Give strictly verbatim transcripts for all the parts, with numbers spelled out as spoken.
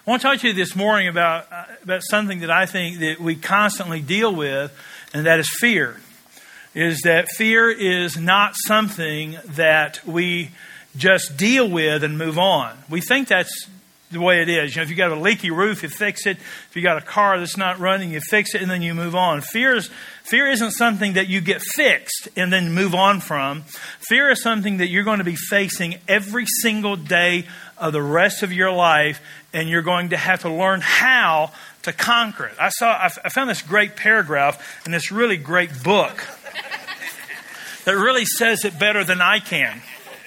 I want to talk to you this morning about, uh, about something that I think that we constantly deal with, and that is fear. Is that fear is not something that we just deal with and move on. We think that's the way it is. You know, if you got a leaky roof, you fix it. If you got a car that's not running, you fix it and then you move on. Fear is, fear isn't something that you get fixed and then move on from. Fear is something that you're going to be facing every single day of the rest of your life, and you're going to have to learn how to conquer it. I saw, I found this great paragraph in this really great book that really says it better than I can.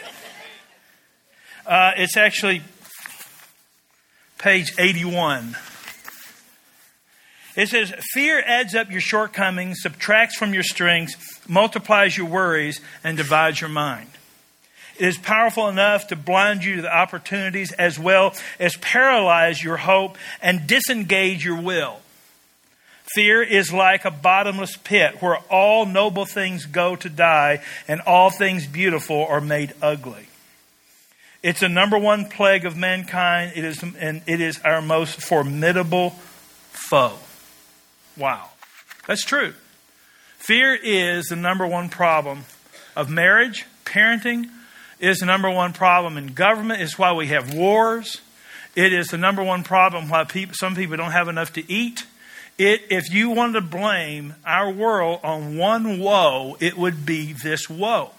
Uh, it's actually page eighty-one. It says, fear adds up your shortcomings, subtracts from your strengths, multiplies your worries, and divides your mind. It is powerful enough to blind you to the opportunities as well as paralyze your hope and disengage your will. Fear is like a bottomless pit where all noble things go to die and all things beautiful are made ugly. It's the number one plague of mankind. It is, and it is our most formidable foe. Wow. That's true. Fear is the number one problem of marriage, parenting. It is the number one problem in government. It's why we have wars. It is the number one problem why people, some people don't have enough to eat. It, if you wanted to blame our world on one woe, it would be this woe.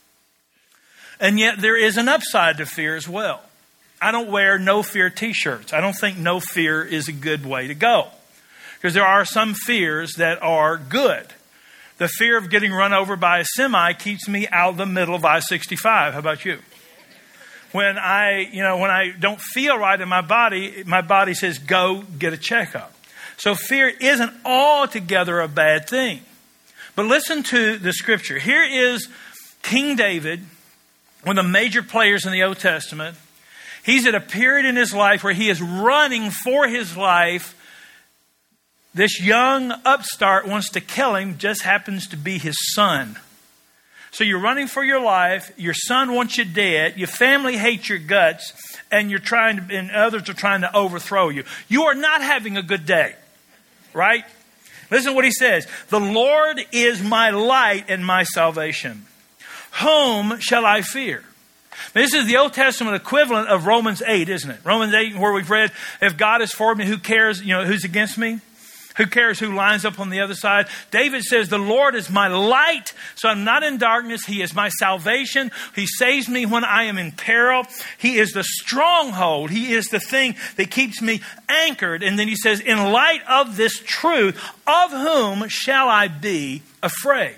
And yet there is an upside to fear as well. I don't wear no fear t-shirts. I don't think no fear is a good way to go. Because there are some fears that are good. The fear of getting run over by a semi keeps me out of the middle of I sixty-five. How about you? When I, you know, when I don't feel right in my body, my body says, go get a checkup. So fear isn't altogether a bad thing. But listen to the scripture. Here is King David, one of the major players in the Old Testament. He's at a period in his life where he is running for his life. This young upstart wants to kill him, just happens to be his son. So you're running for your life. Your son wants you dead. Your family hates your guts, and you're trying to, and others are trying to overthrow you. You are not having a good day, right? Listen to what he says. The Lord is my light and my salvation. Whom shall I fear? This is the Old Testament equivalent of Romans eight, isn't it? Romans eight, where we've read, if God is for me, who cares, you know, who's against me? Who cares who lines up on the other side? David says, the Lord is my light, so I'm not in darkness. He is my salvation. He saves me when I am in peril. He is the stronghold. He is the thing that keeps me anchored. And then he says, in light of this truth, of whom shall I be afraid?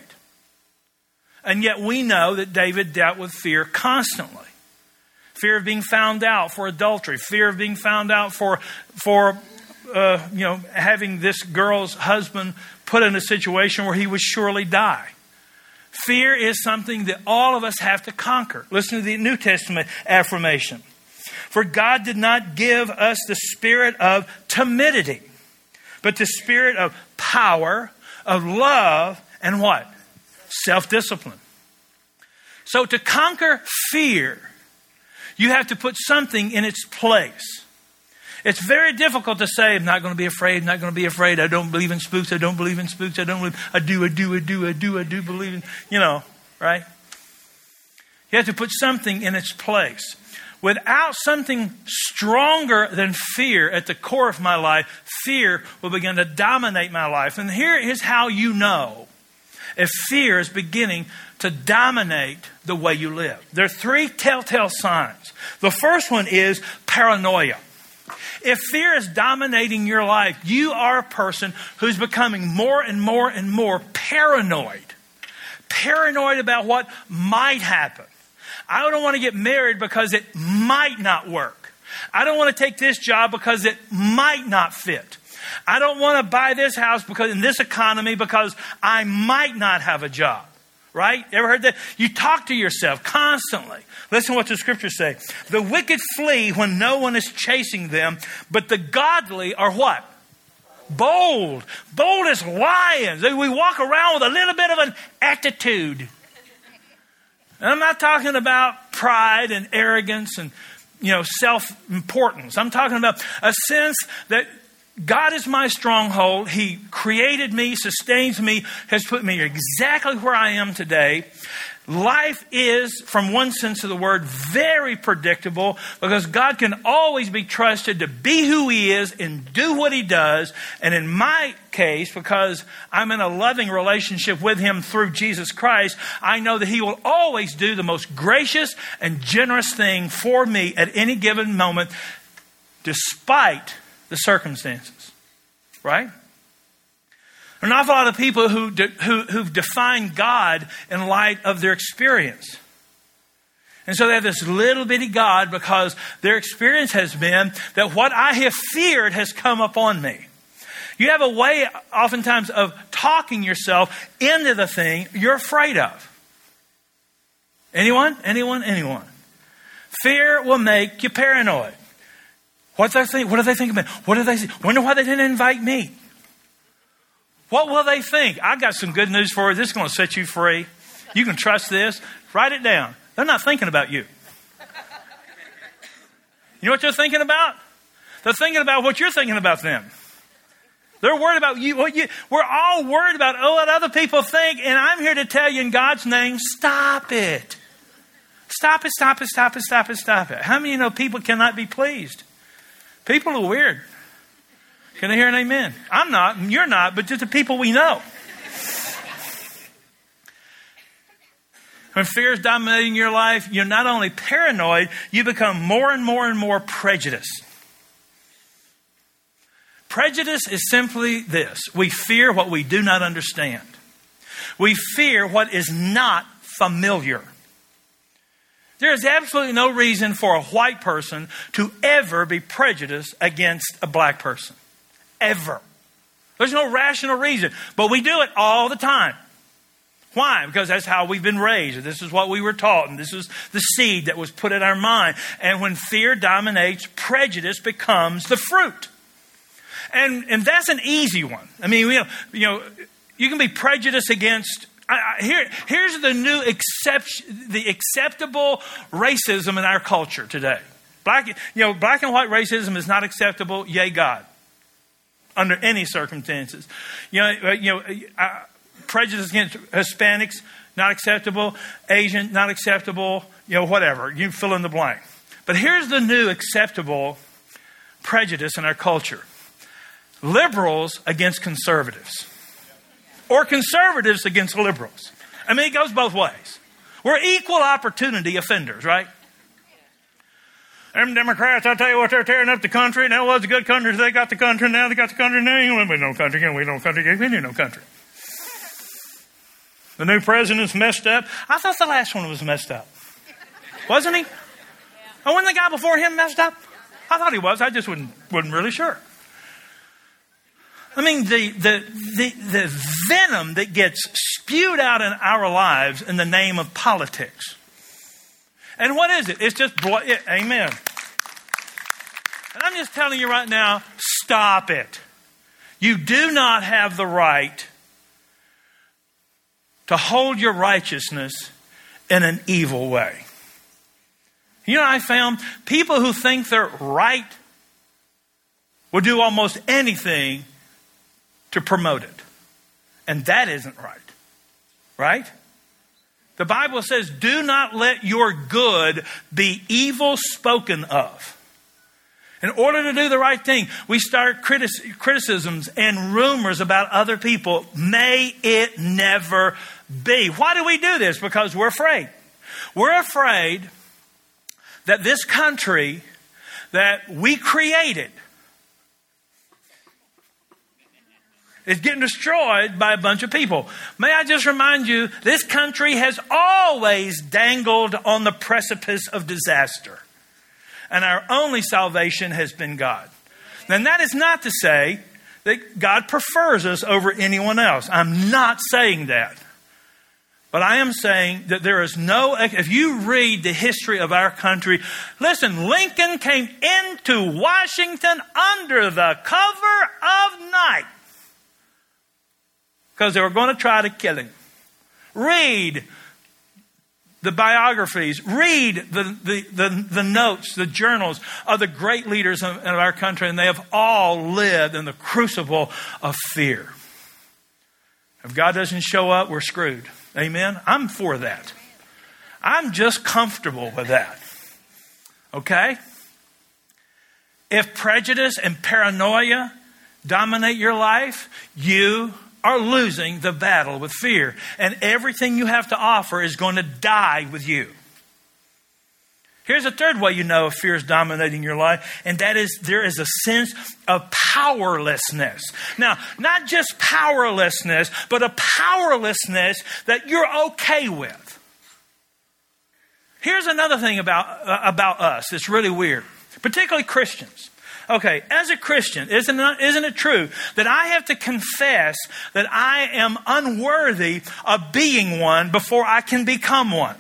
And yet we know that David dealt with fear constantly. Fear of being found out for adultery. Fear of being found out for, for uh, you know, having this girl's husband put in a situation where he would surely die. Fear is something that all of us have to conquer. Listen to the New Testament affirmation. For God did not give us the spirit of timidity, but the spirit of power, of love, and what? Self-discipline. So to conquer fear, you have to put something in its place. It's very difficult to say, I'm not going to be afraid, I'm not going to be afraid. I don't believe in spooks, I don't believe in spooks, I don't believe, I do, I do, I do, I do, I do believe in, you know, right? You have to put something in its place. Without something stronger than fear at the core of my life, fear will begin to dominate my life. And here is how you know if fear is beginning to dominate the way you live. There are three telltale signs. The first one is paranoia. If fear is dominating your life, you are a person who's becoming more and more and more paranoid. Paranoid about what might happen. I don't want to get married because it might not work. I don't want to take this job because it might not fit. I don't want to buy this house because in this economy because I might not have a job. Right? Ever heard that? You talk to yourself constantly. Listen to what the scriptures say. The wicked flee when no one is chasing them, but the godly are what? Bold. Bold as lions. We walk around with a little bit of an attitude. And I'm not talking about pride and arrogance and you know, self-importance. I'm talking about a sense that God is my stronghold. He created me, sustains me, has put me exactly where I am today. Life is, from one sense of the word, very predictable because God can always be trusted to be who He is and do what He does. And in my case, because I'm in a loving relationship with Him through Jesus Christ, I know that He will always do the most gracious and generous thing for me at any given moment, despite the circumstances. Right? An awful lot of people who, de, who, who've defined God in light of their experience. And so they have this little bitty God because their experience has been that what I have feared has come upon me. You have a way oftentimes of talking yourself into the thing you're afraid of. Anyone? Anyone? Anyone? Fear will make you paranoid. What do they think? What do they think about? What do they say? Wonder why they didn't invite me. What will they think? I got some good news for you. This is going to set you free. You can trust this. Write it down. They're not thinking about you. You know what they're thinking about? They're thinking about what you're thinking about them. They're worried about you. What you we're all worried about oh, what other people think. And I'm here to tell you in God's name, stop it. Stop it, stop it, stop it, stop it, stop it. How many of you know people cannot be pleased? People are weird. Can I hear an amen? I'm not, and you're not, but just the people we know. When fear is dominating your life, you're not only paranoid, you become more and more and more prejudiced. Prejudice is simply this. We fear what we do not understand. We fear what is not familiar. There is absolutely no reason for a white person to ever be prejudiced against a black person. Ever. There's no rational reason. But we do it all the time. Why? Because that's how we've been raised. This is what we were taught. And this is the seed that was put in our mind. And when fear dominates, prejudice becomes the fruit. And and that's an easy one. I mean, you know, you, know, you can be prejudiced against... I, I, here, here's the new accept, the acceptable racism in our culture today. Black, you know, black and white racism is not acceptable. Yay, God. Under any circumstances. You know, you know, uh, prejudice against Hispanics, not acceptable. Asian, not acceptable. You know, whatever. You fill in the blank. But here's the new acceptable prejudice in our culture. Liberals against conservatives. Or conservatives against liberals. I mean, it goes both ways. We're equal opportunity offenders, right? Them Democrats, I tell you what, they're tearing up the country. Now it was a good country. They got the country. Now they got the country. Now you ain't no country. We no country. We need no country. The new president's messed up. I thought the last one was messed up. Wasn't he? Oh, wasn't the guy before him messed up? I thought he was. I just wasn't, wasn't really sure. I mean, the, the, the, the venom that gets spewed out in our lives in the name of politics. And what is it? It's just, it, amen. And I'm just telling you right now, stop it. You do not have the right to hold your righteousness in an evil way. You know what I found? People who think they're right will do almost anything to promote it. And that isn't right. Right? The Bible says, do not let your good be evil spoken of. In order to do the right thing, we start critic- criticisms and rumors about other people. May it never be. Why do we do this? Because we're afraid. We're afraid that this country that we created is getting destroyed by a bunch of people. May I just remind you, this country has always dangled on the precipice of disaster. And our only salvation has been God. And that is not to say that God prefers us over anyone else. I'm not saying that. But I am saying that there is no, if you read the history of our country, listen, Lincoln came into Washington under the cover of night. Because they were going to try to kill him. Read the biographies, read the, the, the, the notes, the journals of the great leaders of, of our country, and they have all lived in the crucible of fear. If God doesn't show up, we're screwed. Amen? I'm for that. I'm just comfortable with that. Okay? If prejudice and paranoia dominate your life, you are losing the battle with fear. And everything you have to offer is going to die with you. Here's a third way you know if fear is dominating your life, and that is there is a sense of powerlessness. Now, not just powerlessness, but a powerlessness that you're okay with. Here's another thing about, uh, about us that's really weird, particularly Christians. Okay, as a Christian, isn't it, isn't it true that I have to confess that I am unworthy of being one before I can become one?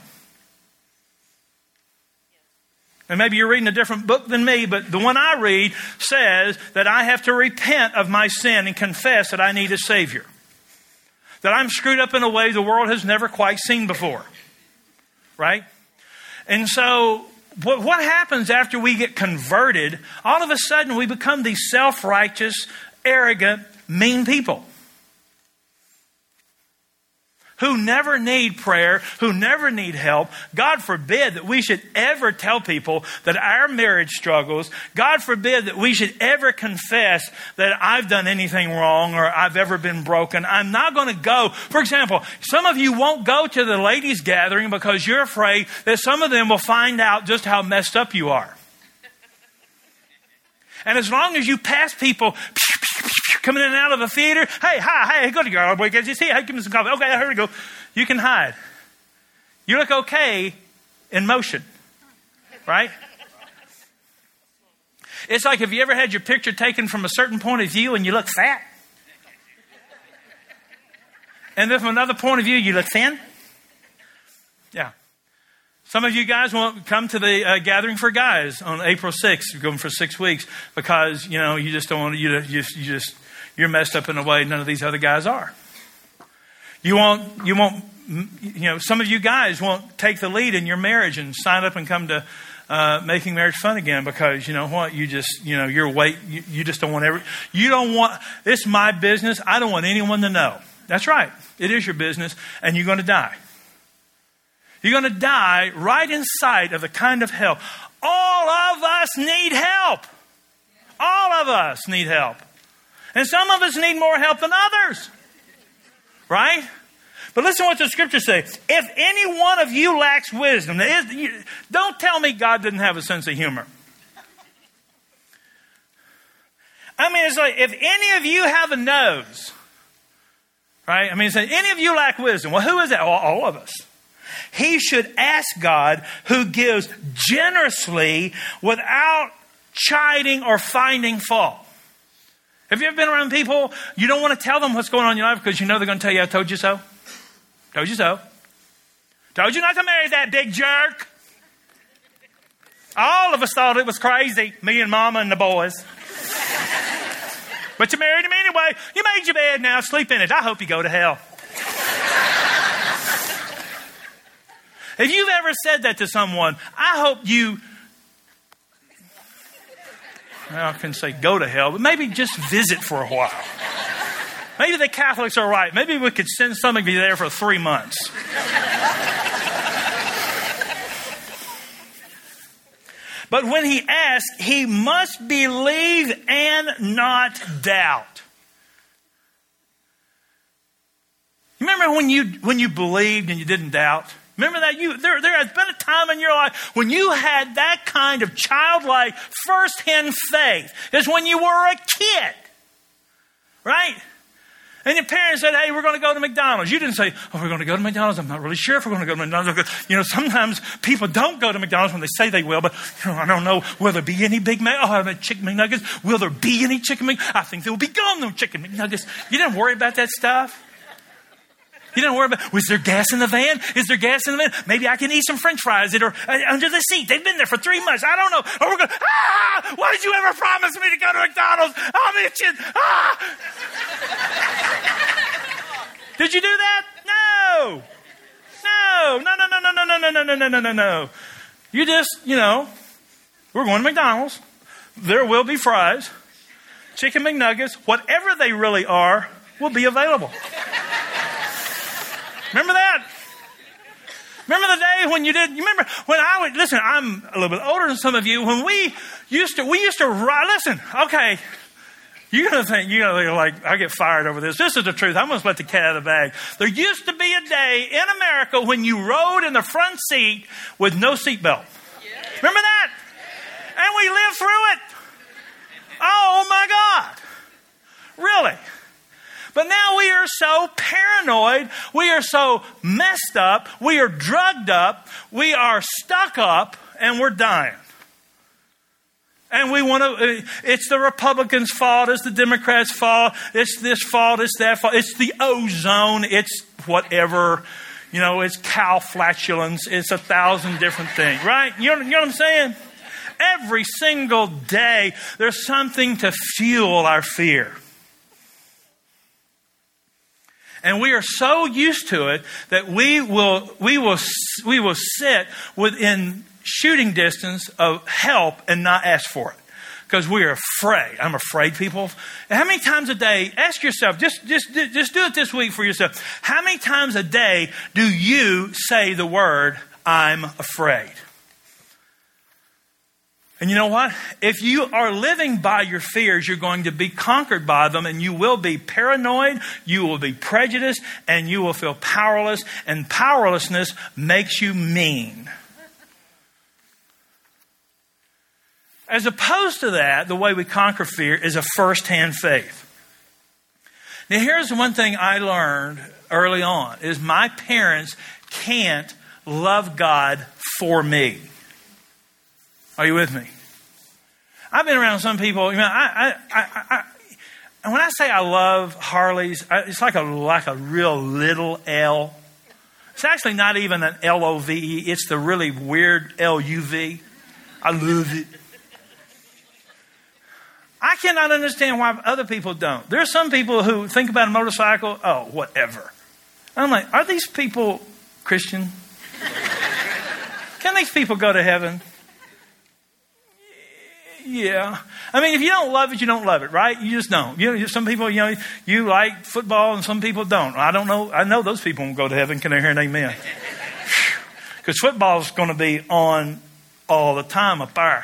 And maybe you're reading a different book than me, but the one I read says that I have to repent of my sin and confess that I need a Savior. That I'm screwed up in a way the world has never quite seen before. Right? And so what, what happens after we get converted? All of a sudden we become these self-righteous, arrogant, mean people. Who never need prayer, who never need help. God forbid that we should ever tell people that our marriage struggles. God forbid that we should ever confess that I've done anything wrong or I've ever been broken. I'm not going to go. For example, some of you won't go to the ladies' gathering because you're afraid that some of them will find out just how messed up you are. And as long as you pass people coming in and out of the theater, hey, hi, hey, go to girl, boy, can you see? Hey, give me some coffee. Okay, here we go. You can hide. You look okay in motion, right? It's like, have you ever had your picture taken from a certain point of view and you look fat? And then from another point of view, you look thin? Yeah. Some of you guys won't come to the uh, gathering for guys on April sixth. You're going for six weeks because, you know, you just don't want to, you just, you just, you're messed up in a way none of these other guys are. You won't, you won't, you know, some of you guys won't take the lead in your marriage and sign up and come to uh, Making Marriage Fun again because, you know what, you just, you know, you're wait, you, you just don't want every, you don't want, it's my business. I don't want anyone to know. That's right. It is your business and you're going to die. You're going to die right in sight of the kind of help. All of us need help. All of us need help. And some of us need more help than others. Right? But listen to what the scriptures say. If any one of you lacks wisdom, don't tell me God didn't have a sense of humor. I mean, it's like, if any of you have a nose, right? I mean, it's like, any of you lack wisdom. Well, who is that? Well, all of us. He should ask God, who gives generously without chiding or finding fault. Have you ever been around people, you don't want to tell them what's going on in your life because you know they're going to tell you, I told you so. Told you so. Told you not to marry that big jerk. All of us thought it was crazy, me and Mama and the boys. But you married him anyway. You made your bed now, sleep in it. I hope you go to hell. If you've ever said that to someone, I hope you, well, I can say go to hell, but maybe just visit for a while. Maybe the Catholics are right. Maybe we could send some of you there for three months. But when he asks, he must believe and not doubt. You remember when you when you believed and you didn't doubt? Remember that? You there, there has been a time in your life when you had that kind of childlike first-hand faith. It's when you were a kid. Right? And your parents said, hey, we're going to go to McDonald's. You didn't say, oh, we're going to go to McDonald's. I'm not really sure if we're going to go to McDonald's. You know, sometimes people don't go to McDonald's when they say they will, but you know, I don't know, will there be any Big Mac? Oh, I have chicken McNuggets. Will there be any chicken McNuggets? I think there will be gone, no chicken McNuggets. You didn't worry about that stuff. You didn't worry about, was there gas in the van? Is there gas in the van? Maybe I can eat some French fries that are under the seat. They've been there for three months. I don't know. Oh, we're going, ah, why did you ever promise me to go to McDonald's? I'm itching. Ah. Did you do that? No. no, no, no, no, no, no, no, no, no, no, no, no, no. You just, you know, we're going to McDonald's. There will be fries, chicken McNuggets, whatever they really are, will be available. Remember that? Remember the day when you did, you remember when I would, listen, I'm a little bit older than some of you, when we used to, we used to ride, listen, okay, you're going to think, you're going to think like, I get fired over this. This is the truth. I'm going to let the cat out of the bag. There used to be a day in America when you rode in the front seat with no seatbelt. Yeah. Remember that? Yeah. And we lived through it. Oh my God. Really? But now we are so paranoid. We are so messed up. We are drugged up. We are stuck up and we're dying. And we want to, it's the Republicans' fault. It's the Democrats' fault. It's this fault. It's that fault. It's the ozone. It's whatever. You know, it's cow flatulence. It's a thousand different things, right? You know, you know what I'm saying? Every single day, there's something to fuel our fear. And we are so used to it that we will, we will, we will sit within shooting distance of help and not ask for it. Because we are afraid. I'm afraid, people. How many times a day, ask yourself, just, just, just do it this week for yourself. How many times a day do you say the word, I'm afraid? And you know what? If you are living by your fears, you're going to be conquered by them, and you will be paranoid, you will be prejudiced, and you will feel powerless. And powerlessness makes you mean. As opposed to that, the way we conquer fear is a first-hand faith. Now, here's one thing I learned early on, is my parents can't love God for me. Are you with me? I've been around some people, you know, I, I, I, I, when I say I love Harleys, it's like a, like a real little L. It's actually not even an L O V E. It's the really weird L U V. I love it. I cannot understand why other people don't. There are some people who think about a motorcycle, oh, whatever. I'm like, are these people Christian? Can these people go to heaven? Yeah. I mean, if you don't love it, you don't love it, right? You just don't. You know, some people, you know, you like football and some people don't. I don't know. I know those people won't go to heaven. Can I hear an amen? Because football is going to be on all the time up there.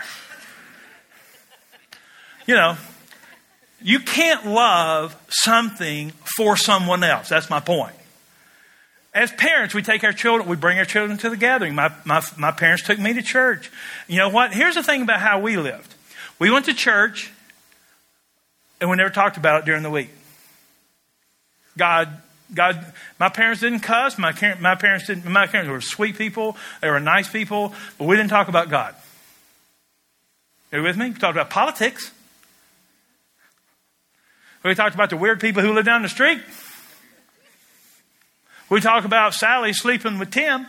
You know, you can't love something for someone else. That's my point. As parents, we take our children, we bring our children to the gathering. My, my, my parents took me to church. You know what? Here's the thing about how we lived. We went to church, and we never talked about it during the week. God, God, my parents didn't cuss. My, my parents didn't. My parents were sweet people. They were nice people, but we didn't talk about God. Are you with me? We talked about politics. We talked about the weird people who live down the street. We talked about Sally sleeping with Tim.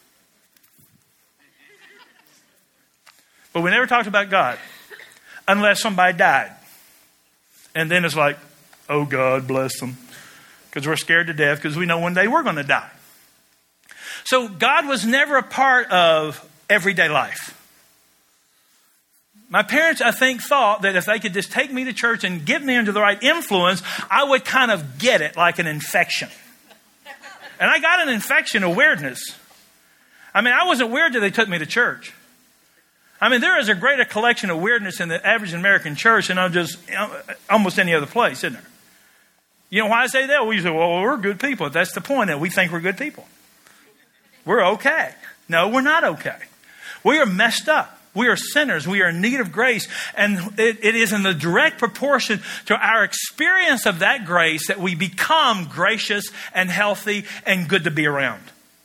But we never talked about God. Unless somebody died. And then it's like, oh, God bless them. Because we're scared to death because we know one day we're going to die. So God was never a part of everyday life. My parents, I think, thought that if they could just take me to church and get me into the right influence, I would kind of get it like an infection. And I got an infection of weirdness. I mean, I wasn't weird till they took me to church. I mean, there is a greater collection of weirdness in the average American church than just almost any other place, isn't there? You know why I say that? We say, well, we're good people. That's the point, that we think we're good people. We're okay. No, we're not okay. We are messed up. We are sinners. We are in need of grace. And it, it is in the direct proportion to our experience of that grace that we become gracious and healthy and good to be around.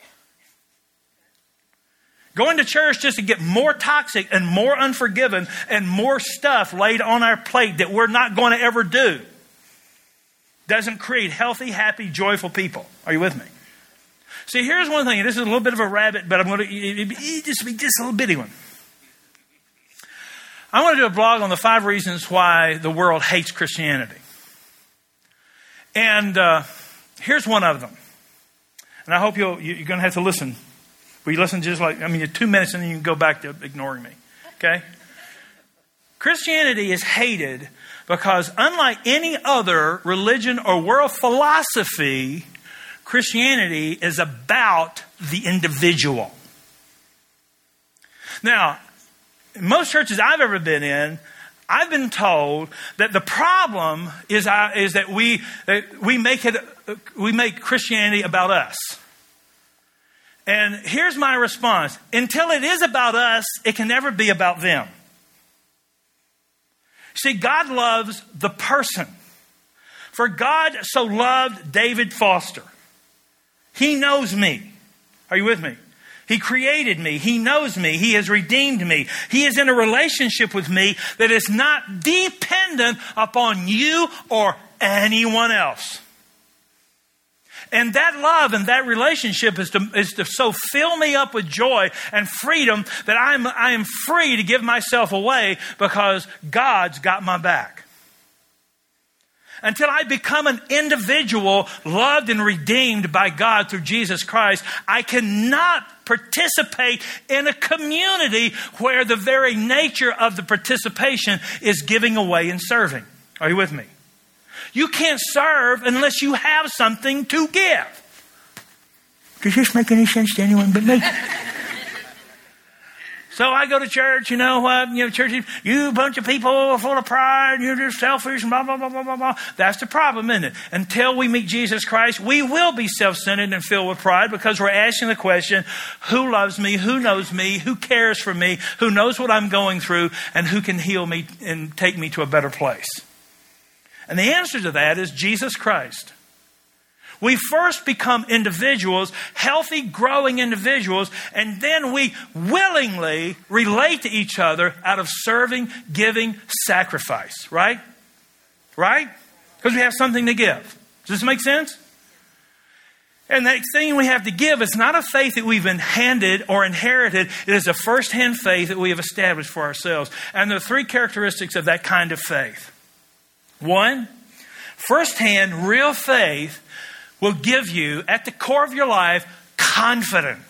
Going to church just to get more toxic and more unforgiven and more stuff laid on our plate that we're not going to ever do doesn't create healthy, happy, joyful people. Are you with me? See, here's one thing. This is a little bit of a rabbit, but I'm going to it, it, just be just a little bitty one. I want to do a blog on the five reasons why the world hates Christianity. And uh, here's one of them. And I hope you'll, you're going to have to listen Will you listen just like, I mean, two minutes and then you can go back to ignoring me. Okay? Christianity is hated because unlike any other religion or world philosophy, Christianity is about the individual. Now, in most churches I've ever been in, I've been told that the problem is, uh, is that we that we make it we make Christianity about us. And here's my response: until it is about us, it can never be about them. See, God loves the person. For God so loved David Foster. He knows me. Are you with me? He created me. He knows me. He has redeemed me. He is in a relationship with me that is not dependent upon you or anyone else. And that love and that relationship is to, is to so fill me up with joy and freedom that I'm, I am free to give myself away because God's got my back. Until I become an individual loved and redeemed by God through Jesus Christ, I cannot participate in a community where the very nature of the participation is giving away and serving. Are you with me? You can't serve unless you have something to give. Does this make any sense to anyone but me? So I go to church, you know what, you know, church, you bunch of people full of pride, you're just selfish, and blah, blah, blah, blah, blah, blah. That's the problem, isn't it? Until we meet Jesus Christ, we will be self-centered and filled with pride because we're asking the question, who loves me, who knows me, who cares for me, who knows what I'm going through, and who can heal me and take me to a better place? And the answer to that is Jesus Christ. We first become individuals, healthy, growing individuals, and then we willingly relate to each other out of serving, giving, sacrifice. Right? Right? Because we have something to give. Does this make sense? And that thing we have to give is not a faith that we've been handed or inherited. It is a first-hand faith that we have established for ourselves. And there are three characteristics of that kind of faith. One, first-hand, real faith will give you, at the core of your life, confidence.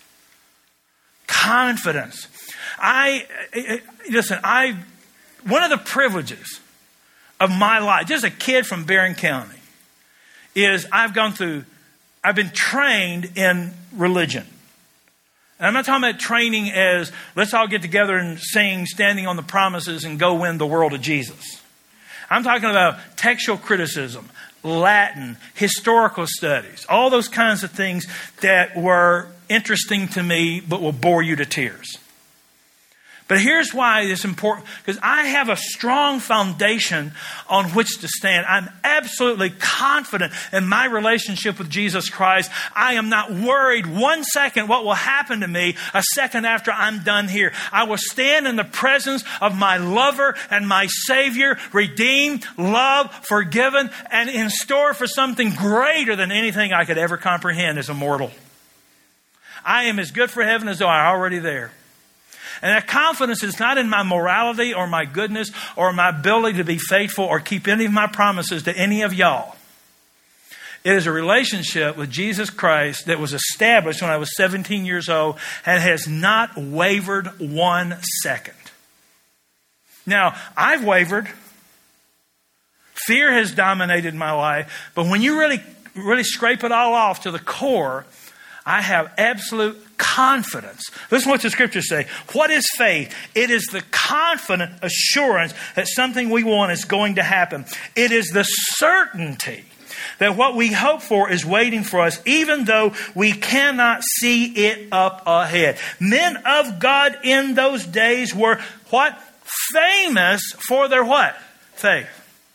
Confidence. I, listen, I, one of the privileges of my life, just a kid from Barron County, is I've gone through, I've been trained in religion. And I'm not talking about training as, let's all get together and sing, standing on the promises and go win the world of Jesus. I'm talking about textual criticism, Latin, historical studies, all those kinds of things that were interesting to me but will bore you to tears. But here's why it's important, because I have a strong foundation on which to stand. I'm absolutely confident in my relationship with Jesus Christ. I am not worried one second what will happen to me a second after I'm done here. I will stand in the presence of my lover and my Savior, redeemed, loved, forgiven, and in store for something greater than anything I could ever comprehend as a mortal. I am as good for heaven as though I'm already there. And that confidence is not in my morality or my goodness or my ability to be faithful or keep any of my promises to any of y'all. It is a relationship with Jesus Christ that was established when I was seventeen years old and has not wavered one second. Now, I've wavered. Fear has dominated my life. But when you really, really scrape it all off to the core, I have absolute confidence. Listen to what the scriptures say. What is faith? It is the confident assurance that something we want is going to happen. It is the certainty that what we hope for is waiting for us, even though we cannot see it up ahead. Men of God in those days were what? Famous for their what? Faith.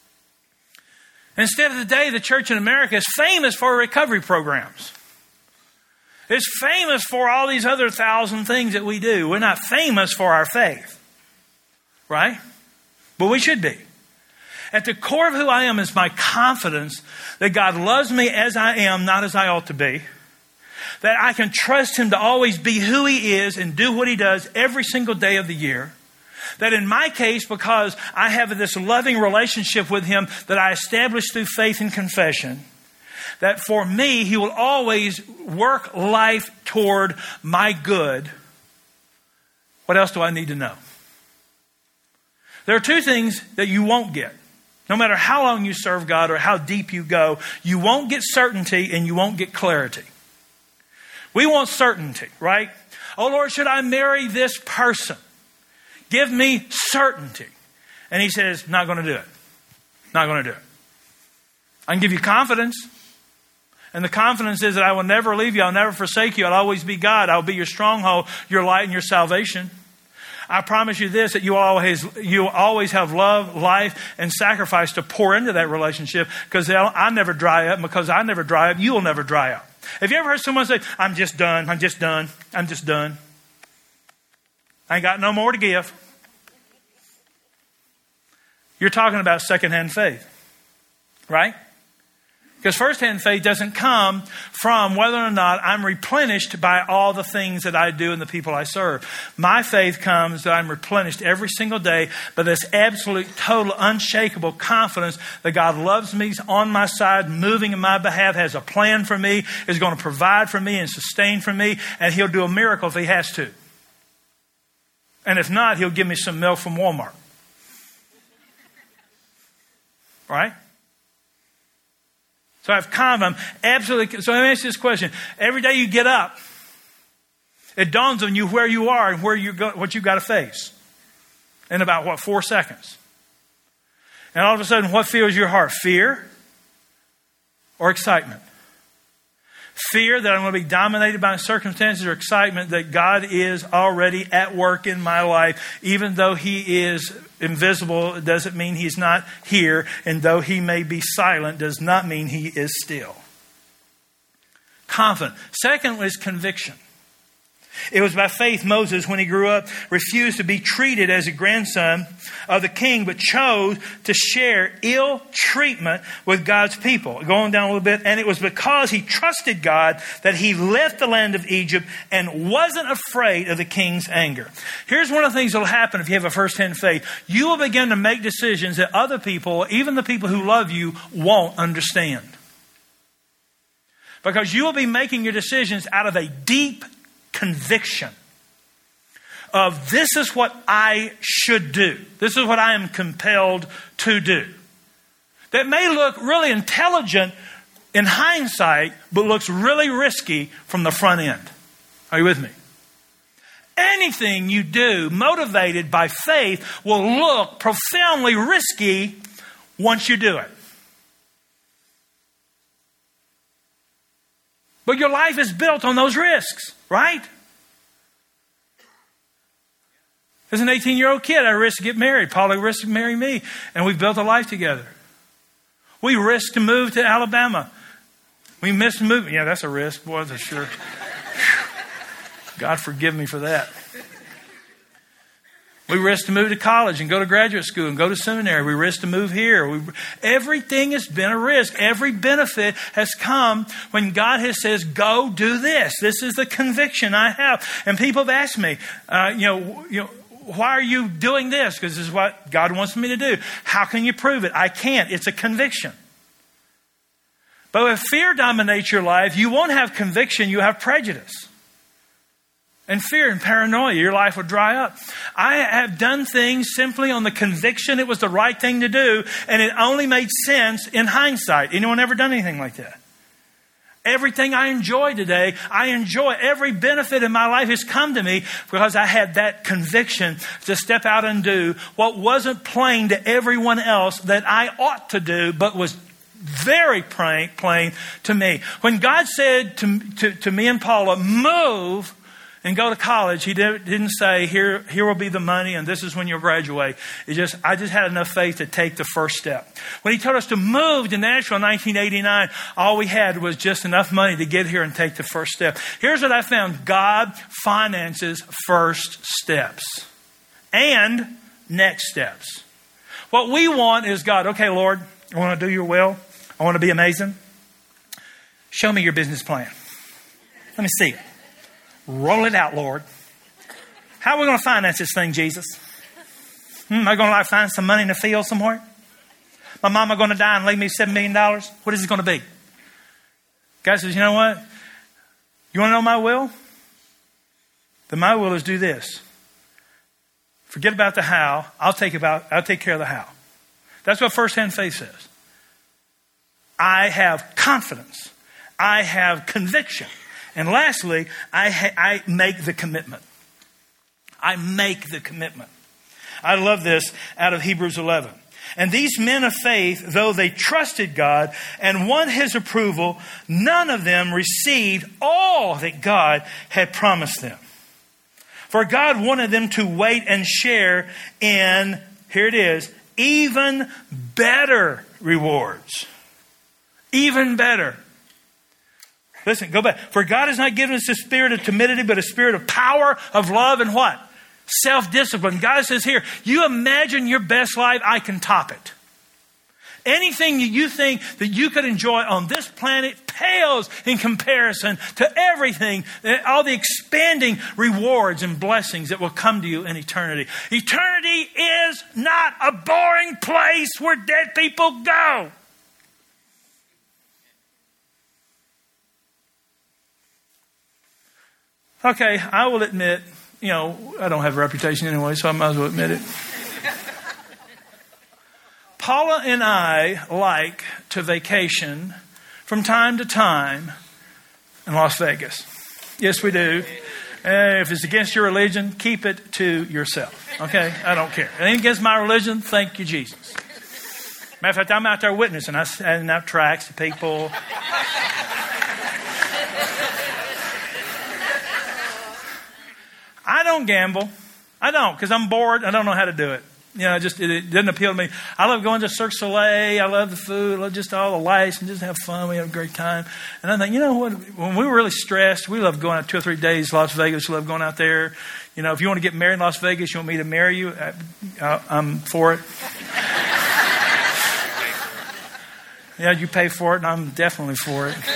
Instead of today, the church in America is famous for recovery programs. It's famous for all these other thousand things that we do. We're not famous for our faith. Right? But we should be. At the core of who I am is my confidence that God loves me as I am, not as I ought to be. That I can trust Him to always be who He is and do what He does every single day of the year. That in my case, because I have this loving relationship with Him that I established through faith and confession, that for me, He will always work life toward my good, what else do I need to know? There are two things that you won't get. No matter how long you serve God or how deep you go, you won't get certainty and you won't get clarity. We want certainty, right? Oh Lord, should I marry this person? Give me certainty. And He says, not going to do it. Not going to do it. I can give you confidence. And the confidence is that I will never leave you. I'll never forsake you. I'll always be God. I'll be your stronghold, your light, and your salvation. I promise you this, that you always you always have love, life, and sacrifice to pour into that relationship, because I never dry up. And because I never dry up, you will never dry up. Have you ever heard someone say, I'm just done, I'm just done, I'm just done. I ain't got no more to give. You're talking about secondhand faith, right? Because firsthand faith doesn't come from whether or not I'm replenished by all the things that I do and the people I serve. My faith comes that I'm replenished every single day by this absolute, total, unshakable confidence that God loves me, is on my side, moving in my behalf, has a plan for me, is going to provide for me and sustain for me, and He'll do a miracle if He has to. And if not, He'll give me some milk from Walmart. Right? So I have confidence. Absolutely. So let me ask you this question. Every day you get up, it dawns on you where you are and where you go, what you've got to face. In about, what, four seconds. And all of a sudden, what fills your heart? Fear or excitement? Fear that I'm going to be dominated by circumstances, or excitement that God is already at work in my life. Even though He is invisible, it doesn't mean He's not here. And though He may be silent, does not mean He is still. Confident. Second is conviction. It was by faith Moses, when he grew up, refused to be treated as a grandson of the king, but chose to share ill treatment with God's people. Going down a little bit, and it was because he trusted God that he left the land of Egypt and wasn't afraid of the king's anger. Here's one of the things that will happen if you have a first-hand faith. You will begin to make decisions that other people, even the people who love you, won't understand. Because you will be making your decisions out of a deep conviction of this is what I should do. This is what I am compelled to do. That may look really intelligent in hindsight, but looks really risky from the front end. Are you with me? Anything you do motivated by faith will look profoundly risky once you do it. But your life is built on those risks, right? As an eighteen-year-old kid, I risked to get married. Paula risked to marry me. And we built a life together. We risked to move to Alabama. We missed moving. Yeah, that's a risk. Boy, that's sure. God forgive me for that. We risked to move to college and go to graduate school and go to seminary. We risked to move here. We, everything has been a risk. Every benefit has come when God has says, go do this. This is the conviction I have. And people have asked me, uh, you know, you know, why are you doing this? Because this is what God wants me to do. How can you prove it? I can't. It's a conviction. But if fear dominates your life, you won't have conviction. You have prejudice. And fear and paranoia, your life will dry up. I have done things simply on the conviction it was the right thing to do, and it only made sense in hindsight. Anyone ever done anything like that? Everything I enjoy today, I enjoy. Every benefit in my life has come to me because I had that conviction to step out and do what wasn't plain to everyone else that I ought to do, but was very plain to me. When God said to, to, to me and Paula, move and go to college, he didn't say, here, here will be the money and this is when you'll graduate. It just, I just had enough faith to take the first step. When he told us to move to Nashville in nineteen eighty-nine, all we had was just enough money to get here and take the first step. Here's what I found. God finances first steps and next steps. What we want is God, okay, Lord, I want to do your will. I want to be amazing. Show me your business plan. Let me see it. Roll it out, Lord. How are we going to finance this thing, Jesus? Hmm, am I going to like find some money in the field somewhere? My mama going to die and leave me seven million dollars? What is it going to be? God says, you know what? You want to know my will? Then my will is do this. Forget about the how. I'll take about, I'll take care of the how. That's what first-hand faith says. I have confidence. I have conviction. And lastly, I, ha- I make the commitment. I make the commitment. I love this out of Hebrews eleven. And these men of faith, though they trusted God and won his approval, none of them received all that God had promised them. For God wanted them to wait and share in, here it is, even better rewards. Even better. Listen, go back. For God has not given us a spirit of timidity, but a spirit of power, of love, and what? Self-discipline. God says here, you imagine your best life, I can top it. Anything that you think that you could enjoy on this planet pales in comparison to everything, all the expanding rewards and blessings that will come to you in eternity. Eternity is not a boring place where dead people go. Okay, I will admit, you know, I don't have a reputation anyway, so I might as well admit it. Paula and I like to vacation from time to time in Las Vegas. Yes, we do. Uh, if it's against your religion, keep it to yourself. Okay? I don't care. If it ain't against my religion, thank you, Jesus. Matter of fact, I'm out there witnessing. I'm handing out tracts to people. I don't gamble. I don't, because I'm bored. I don't know how to do it. You know, just it, it doesn't appeal to me. I love going to Cirque du Soleil. I love the food. I love just all the lights and just have fun. We have a great time. And I think, you know what? When we were really stressed, we love going out two or three days. Las Vegas, we love going out there. You know, if you want to get married in Las Vegas, you want me to marry you, I, I, I'm for it. Yeah, you pay for it, and I'm definitely for it.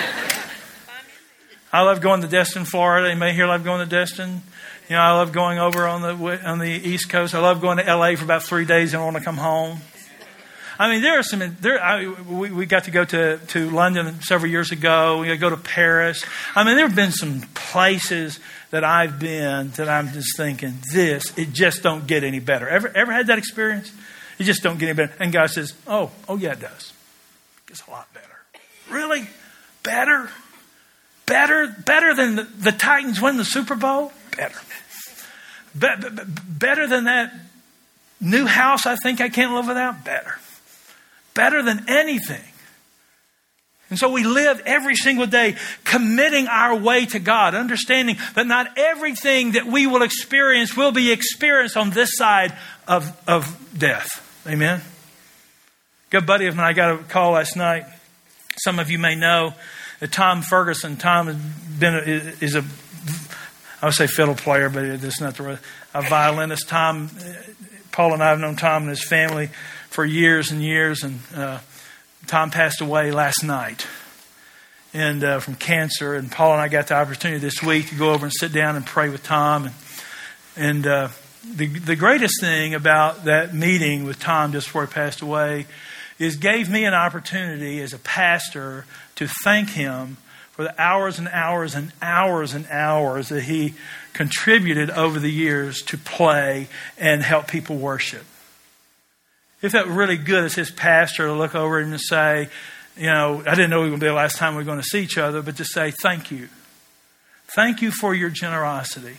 I love going to Destin, Florida. Anybody here love going to Destin? You know, I love going over on the on the East Coast. I love going to L A for about three days and I want to come home. I mean, there are some. There, I, we, we got to go to, to London several years ago. We got to go to Paris. I mean, there have been some places that I've been that I'm just thinking, this, it just don't get any better. Ever ever had that experience? It just don't get any better. And God says, oh, oh yeah, it does. It gets a lot better. Really? Better? Better? Better than the, the Titans win the Super Bowl? Better. Be- be- better than that new house I think I can't live without? Better. Better than anything. And so we live every single day committing our way to God, understanding that not everything that we will experience will be experienced on this side of, of death. Amen? Good buddy of mine, I got a call last night. Some of you may know that Tom Ferguson. Tom has been a, is a I would say fiddle player, but it's not the right. A violinist. Tom, Paul and I have known Tom and his family for years and years, and uh, Tom passed away last night, and uh, from cancer. And Paul and I got the opportunity this week to go over and sit down and pray with Tom. And, and uh, the the greatest thing about that meeting with Tom just before he passed away is gave me an opportunity as a pastor to thank him for the hours and hours and hours and hours that he contributed over the years to play and help people worship. It felt really good as his pastor to look over him and say, you know, I didn't know it was going to be the last time we were going to see each other, but to say, thank you. Thank you for your generosity.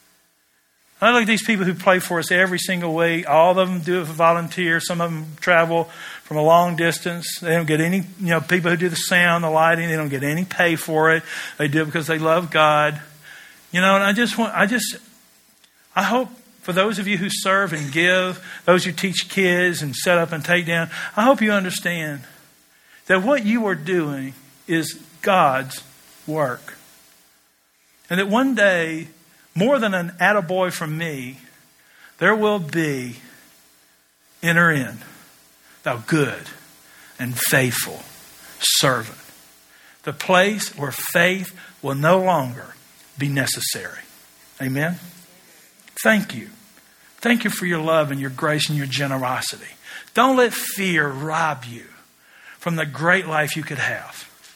I look at these people who play for us every single week. All of them do it for volunteer. Some of them travel from a long distance. They don't get any, you know, people who do the sound, the lighting, they don't get any pay for it. They do it because they love God. You know, and I just want, I just, I hope for those of you who serve and give, those who teach kids and set up and take down, I hope you understand that what you are doing is God's work. And that one day, more than an attaboy from me, there will be, enter in, thou good and faithful servant. The place where faith will no longer be necessary. Amen? Thank you. Thank you for your love and your grace and your generosity. Don't let fear rob you from the great life you could have.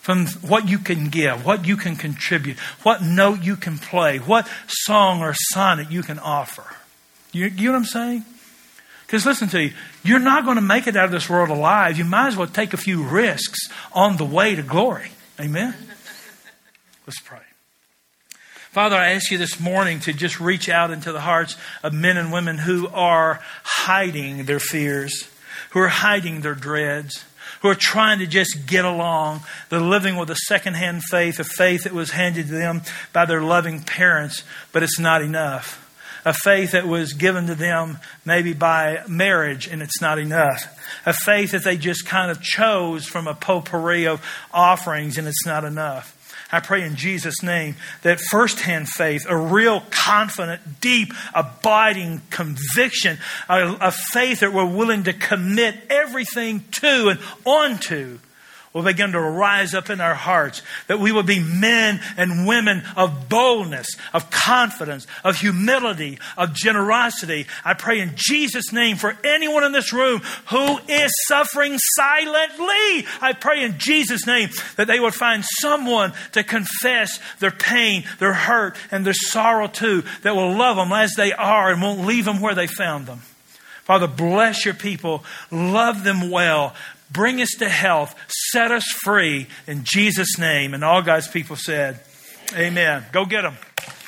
from what you can give, what you can contribute, what note you can play, what song or sonnet you can offer. You, you know what I'm saying? Because listen to you, you're not going to make it out of this world alive. You might as well take a few risks on the way to glory. Amen? Let's pray. Father, I ask you this morning to just reach out into the hearts of men and women who are hiding their fears, who are hiding their dreads, who are trying to just get along. They're living with a secondhand faith, a faith that was handed to them by their loving parents, but it's not enough. A faith that was given to them maybe by marriage, and it's not enough. A faith that they just kind of chose from a potpourri of offerings, and it's not enough. I pray in Jesus' name that firsthand faith, a real confident, deep, abiding conviction, a, a faith that we're willing to commit everything to and onto, will begin to rise up in our hearts, that we will be men and women of boldness, of confidence, of humility, of generosity. I pray in Jesus' name for anyone in this room who is suffering silently. I pray in Jesus' name that they would find someone to confess their pain, their hurt, and their sorrow to, that will love them as they are and won't leave them where they found them. Father, bless your people. Love them well. Bring us to health. Set us free in Jesus' name. And all God's people said, amen. Go get them.